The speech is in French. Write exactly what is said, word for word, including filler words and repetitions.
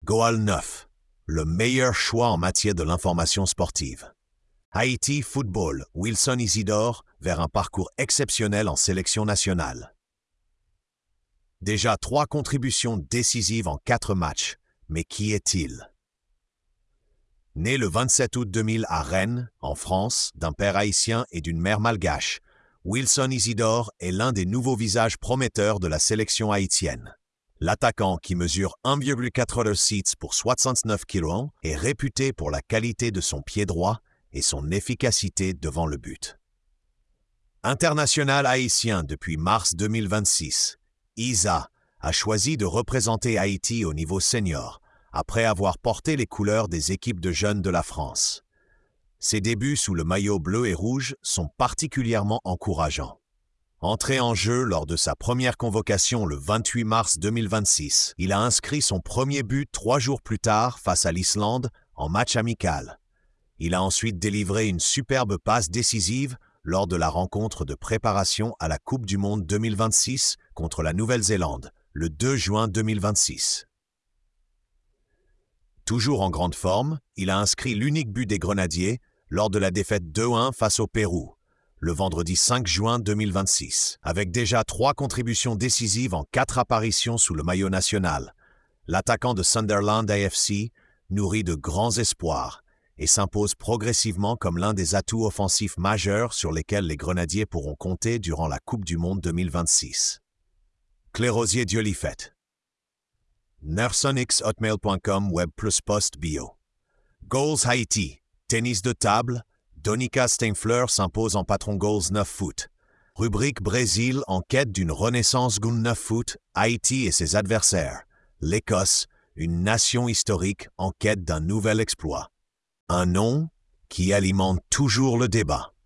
Goal neuf, le meilleur choix en matière de l'information sportive. Haïti Football, Wilson Isidore, vers un parcours exceptionnel en sélection nationale. Déjà trois contributions décisives en quatre matchs, mais qui est-il? Né le vingt-sept août deux mille à Rennes, en France, d'un père haïtien et d'une mère malgache, Wilson Isidore est l'un des nouveaux visages prometteurs de la sélection haïtienne. L'attaquant, qui mesure un virgule quatre-vingt-six pour soixante-neuf kilos, est réputé pour la qualité de son pied droit et son efficacité devant le but. International haïtien depuis mars deux mille vingt-six, Isa a choisi de représenter Haïti au niveau senior, après avoir porté les couleurs des équipes de jeunes de la France. Ses débuts sous le maillot bleu et rouge sont particulièrement encourageants. Entré en jeu lors de sa première convocation le vingt-huit mars deux mille vingt-six, il a inscrit son premier but trois jours plus tard face à l'Islande en match amical. Il a ensuite délivré une superbe passe décisive lors de la rencontre de préparation à la Coupe du Monde deux mille vingt-six contre la Nouvelle-Zélande, le deux juin deux mille vingt-six. Toujours en grande forme, il a inscrit l'unique but des Grenadiers lors de la défaite deux un face au Pérou, le vendredi cinq juin deux mille vingt-six, avec déjà trois contributions décisives en quatre apparitions sous le maillot national. L'attaquant de Sunderland A F C nourrit de grands espoirs et s'impose progressivement comme l'un des atouts offensifs majeurs sur lesquels les Grenadiers pourront compter durant la Coupe du Monde deux mille vingt-six. Clérosier Diolifet. nersonix hotmail point com Web plus Post Bio. Goals Haïti. Tennis de table. Donika Steinfleur s'impose en patron Goals neuf foot. Rubrique Brésil en quête d'une renaissance Goal neuf foot. Haïti et ses adversaires. L'Écosse, une nation historique en quête d'un nouvel exploit. Un nom qui alimente toujours le débat.